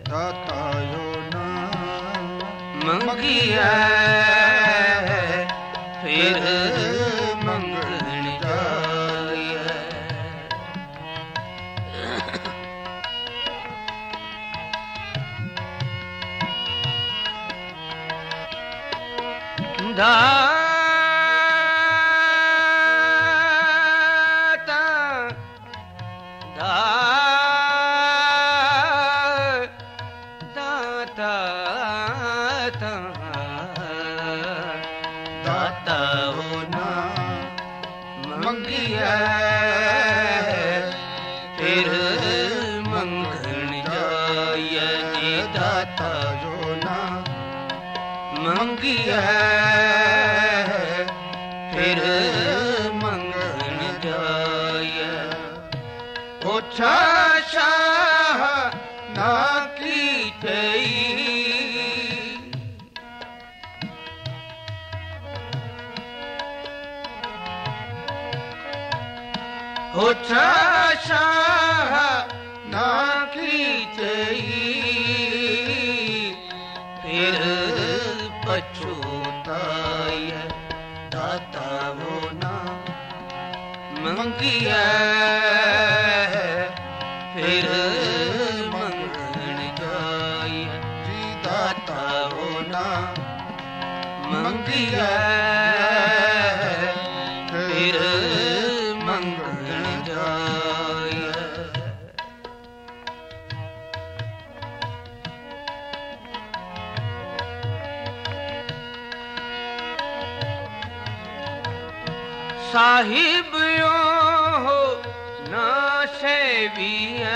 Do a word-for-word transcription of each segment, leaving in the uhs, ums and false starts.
दातायो ना मंगिया फिर मंगण जाय। दाता दाता दाता हो ना मंगिया फिर मंगण जाय जी। दाता जो ना मंगिया फिर मंगण जाय। ओछा शाह ना की तई ओछा शाह ना की तई फिर पछुताय। दाता वो ना मंगिया फिर मंगण जाय जी। दाता वो ना मंगिया फिर मंगण जाय। साहिब यो हो ना सेविया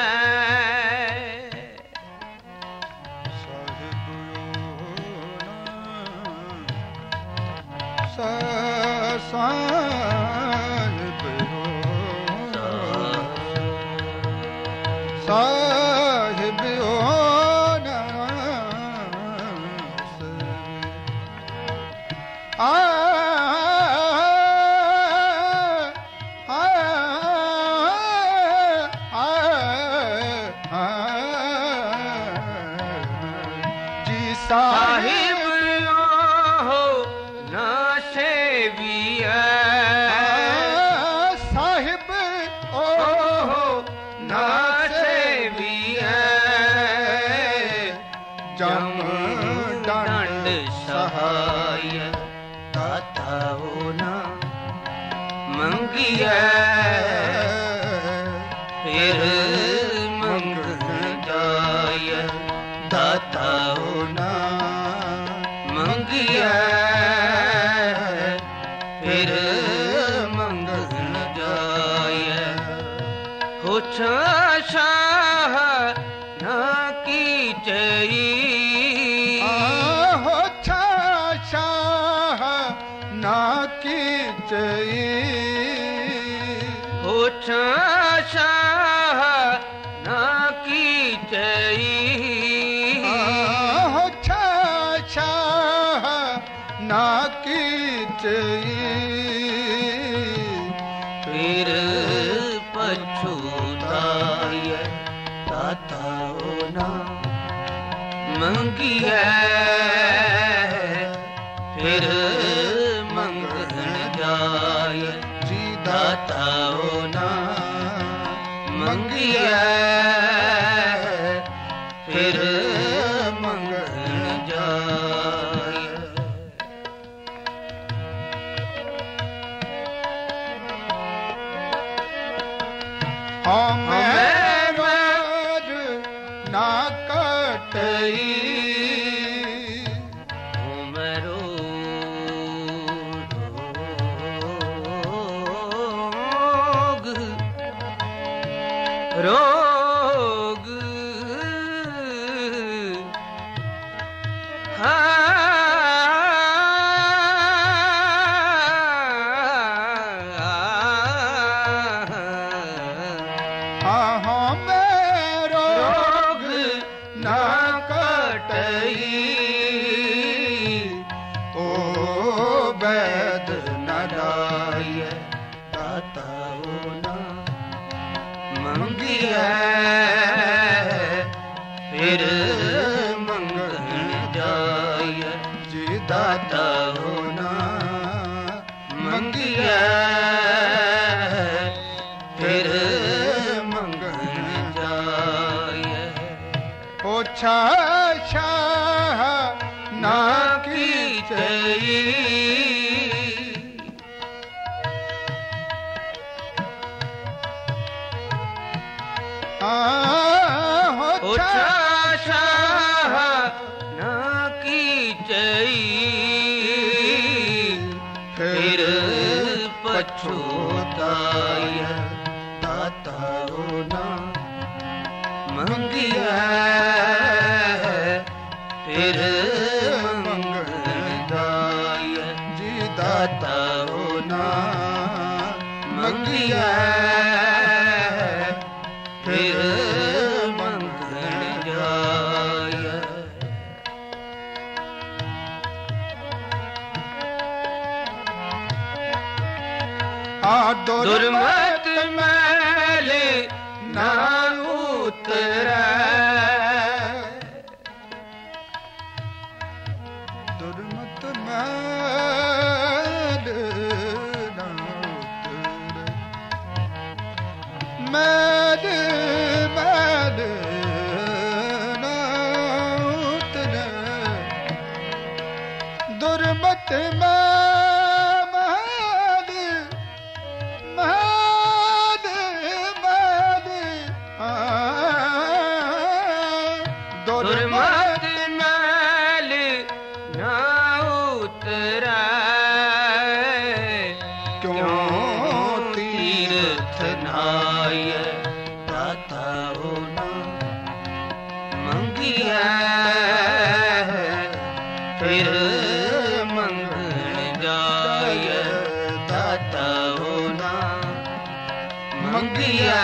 साहिब सा साहिब हो साहिब हो ना आ साहिब हो ना सेविया साहिब ओ हो ना सेविया जम दंड सहाय। दाता हो ना मंगिया फिर मंगण जाय। दाता हो ना मंगिया फिर मंगण जाय। ओछा शाह ना की चई ओछा शाह ना की चई ओछा शाह ना की चई ना की चई फिर पछुताय। दाता हो ना मंगिया फिर मंगण जाय जी। दाता हो ना मंगिया फिर मंगण जाय। हमें रोज ना कटई मरो रोग रोग मंगिया फिर मंगन जाय जी दाता होना मंगिया फिर मंगन जाय ओछा शाह ना की चई ओछा शाह ना की चई फिर पछोताय दाता होना मंगिया फिर मंगन जाय जी दाता होना मंगिया फिर मंगन जाय आ दुर्मत मैले ना उतरै दुर्मत मैल ना उतरै मैल मैल ना उतरै दुर्मत मैल मैल मैल आ दुर्मत मैल ना उतरै क्यों तीर्थ नाय दाता होना मंगिया फिर मंगन जाय दाता होना मंगिया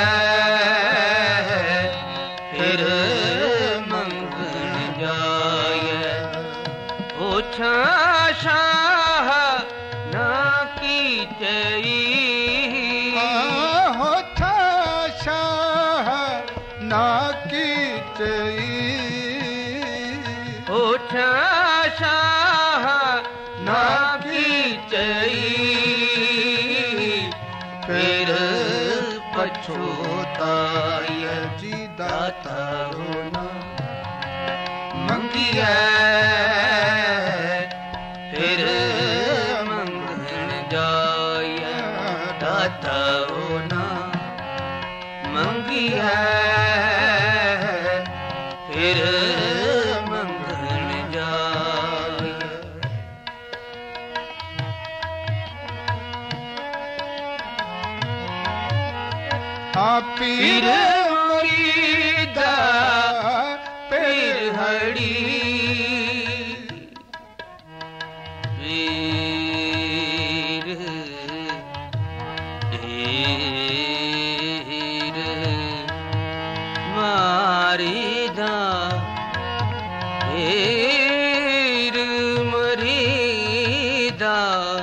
फिर मंगन जाय ओछा शाह ना की चई होठा शाह ना की चई ओछा शाह ना की चई फिर पछोताय जी दाता होना मंगिया फिर मंगन जाय दाता होना मंगिया फिर मंगन जाय आ पीर मुरीदा पीर हड़ी पीर पीर मारीदा पीर मरीदा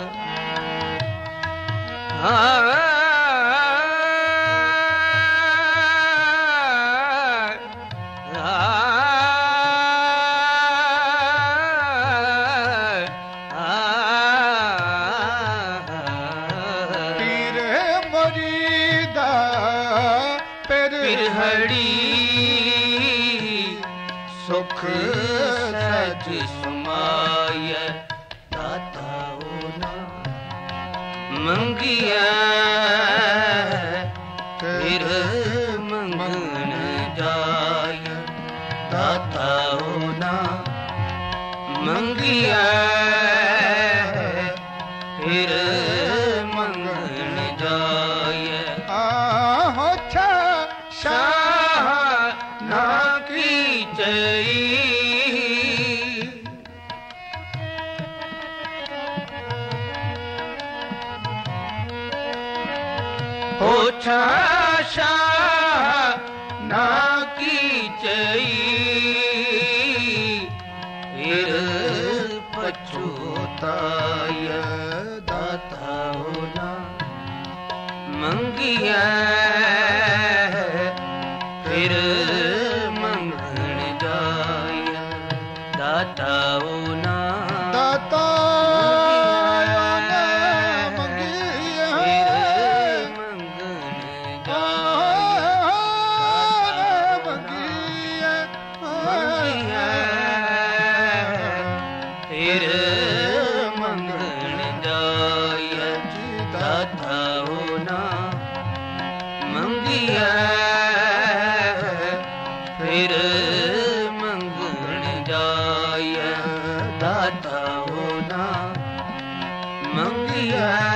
हाँ सुख सज समाय दाता होना मंगिया फिर मंगन जाय दाता होना मंगिया फिर मंगन जाय होठा शाह ना की चई होठा शाह ना की चई फिर पछोताय दाता होना मंगिया फिर मंगन जाय दाता ना दाता फिर मंगण जाय दाता हो ना मंगिया